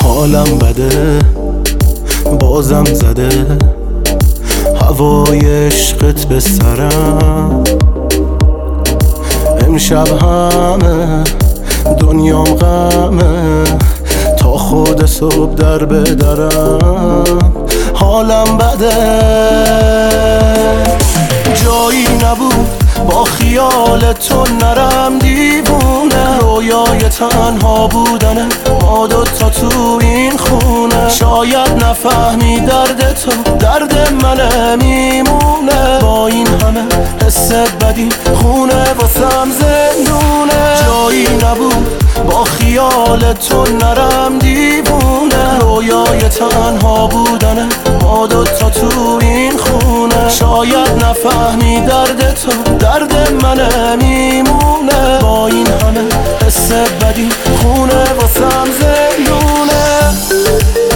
حالم بده بازم زده هوای عشقت به سرم. امشب همه دنیام غمه تا خود صبح در بدرم. حالم بده جایی نبود با خیال تو نرم دیوونه. رویای تنها بودنه ما دوتا تو این خونه. شاید نفهمی درد تو درد منه میمونه. با این همه حس بدی خونه واسم زندونه. جایی نبود با خیال تو نرم دیوونه. رویای تنها بودنه ما دوتا تو این خونه. شاید نفهمی درد تو درد منه میمونه. با این همه حس بدی خونه واسم زندونه.